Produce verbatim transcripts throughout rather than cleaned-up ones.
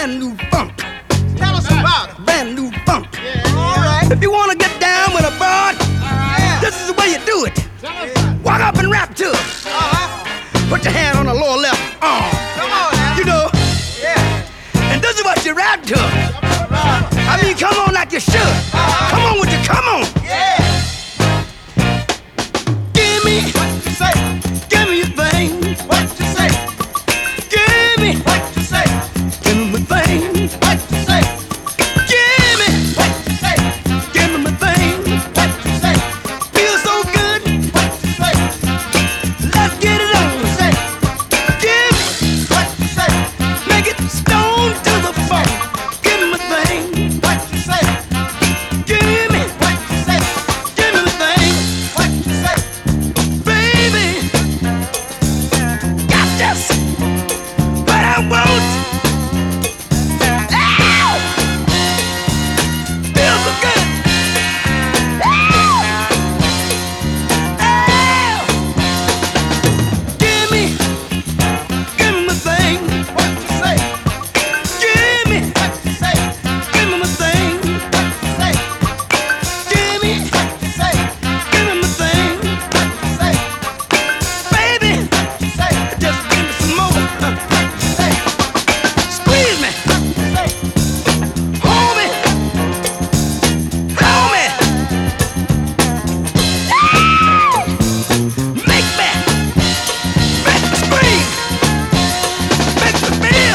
brand new funk. Tell us about it. Brand new funk. Yeah, all right. If you wanna get down with a broad, Yeah. this is the way you do it. Tell us about it. Walk up and rap to it. Uh-huh. Put your hand on the lower left arm. Come on now. You know, Yeah. and this is what you rap to. Right. I mean, come on like you should. Come on with your come on. Yeah. Give me, What you say? give me your thing. What you say? Give me, What you say? give me my thing. What you say? Give me, What you say? give me my thing. What you say? Feels so good. What you say? Let's get it on. Say. Give me, What you say? make it stone to the bone. Give me my thing. What you say? Give me, What you say? give me my thing. What you say? Baby, got this. But I won't. Ow! Feels so good. Ow! Ow! Give me, give me my thing. What you say? Give me, What you say? give me my thing. What you say? Give me, What you say? give me my thing. What you say? Baby, What you say? just give me some more. What you say? Squeeze me, What you say? hold me, hold me. Ow! Make me, make me scream, make me feel.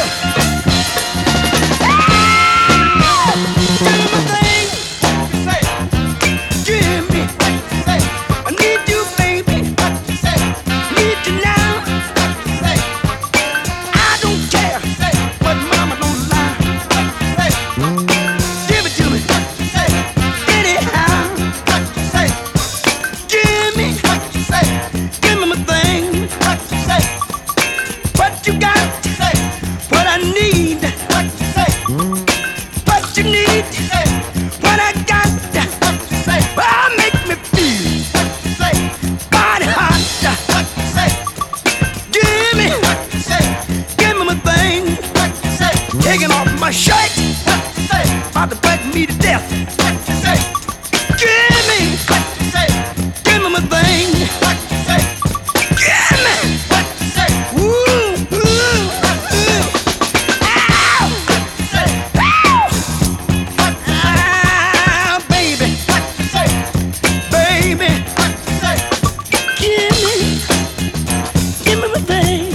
Ow! Give me my thing, What you say? give me. What you say? I need you, baby, What you say? need you now. What you say? I don't care, Say. but mama don't lie. What you say? Give it to me, What you say? anyhow. What you say? Give me, What you say? give me my thing. What you say? What you got, Say. what I need. What you say? What you need, Say. what I got. What you say? Ah, make me feel What you say? body hot. What you say? Give me, What you say? give me my thing. What you say? Taking off my shirt, What you say? about to bite me to death. What you say? Give me, What you say? give me my thing. What you say? Give me, What you say? ooh, ooh, ooh. Ow, What you say? ow, What you say? ah, baby, What you say? baby. What you say? Give me, give me my thing.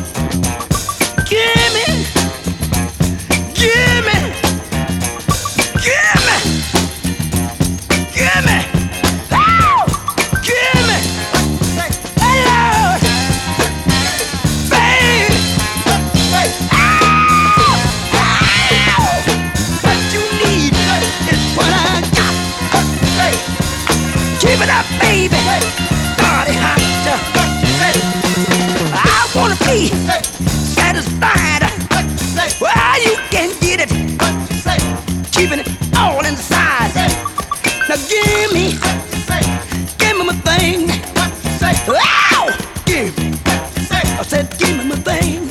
Give me, give me, give me, give me, ow, give me, Say. hey Lord, babe, What you say? ow, ow. What you need is what I got. What you say? Keep it up, baby, body hot. What you say? I wanna be Say. satisfied. What you say? Well, you can get it, What you say? keeping it all inside. Say. Now give me, What you say? give me my thing. What you say? Ow! Give me. What you say? I said, give me my thing.